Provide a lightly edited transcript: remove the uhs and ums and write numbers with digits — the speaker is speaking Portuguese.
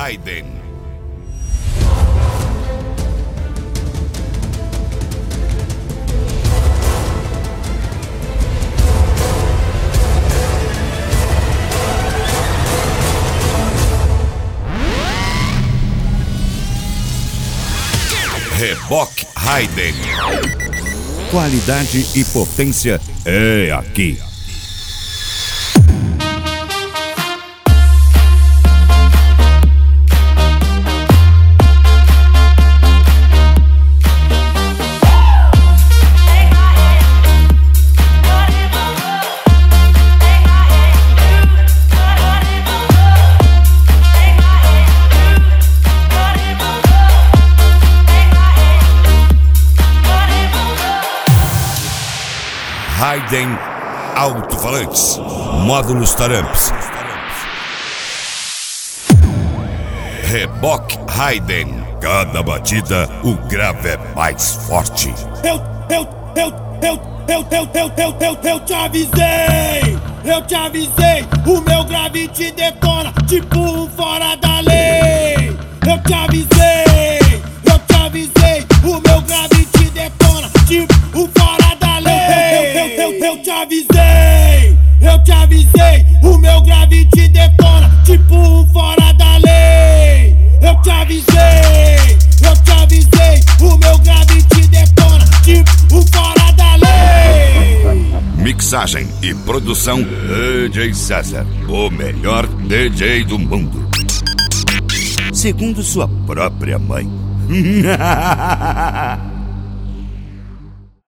Haydn. Reboque Haydn. Qualidade e potência é aqui. Haydn Alto-Falantes, módulos Taramps. Reboque Haydn, cada batida o grave é mais forte. Eu te avisei, o meu grave te detona, tipo um fora da lei. Eu te avisei, o meu grave te detona, tipo um fora da lei. Eu te avisei, o meu grave te detona, tipo um fora da lei. Eu te avisei, o meu grave te detona, tipo um fora da lei. Mixagem e produção DJ César, o melhor DJ do mundo, segundo sua própria mãe.